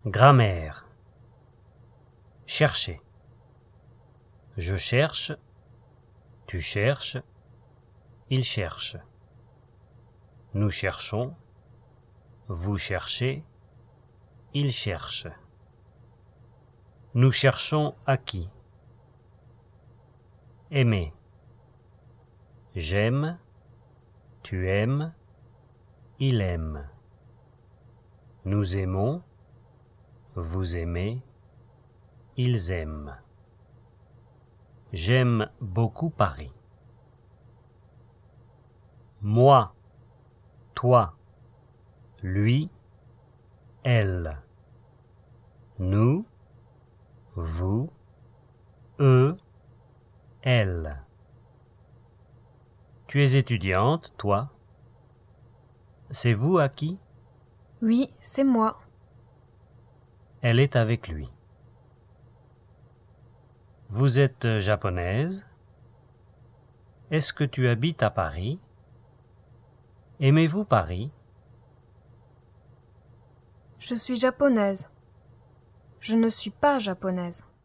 Grammaire. Chercher. Je cherche, tu cherches, il cherche. Nous cherchons, vous cherchez, il cherche. Nous cherchons à qui? Aimer. J'aime, tu aimes, il aime. Nous aimons, vous aimez, ils aiment. J'aime beaucoup Paris. Moi, toi, lui, elle. Nous, vous, eux, elle. Tu es étudiante, toi? C'est vous à qui? Oui, c'est moi. Elle est avec lui. Vous êtes japonaise? Est-ce que tu habites à Paris? Aimez-vous Paris? Je suis japonaise. Je ne suis pas japonaise.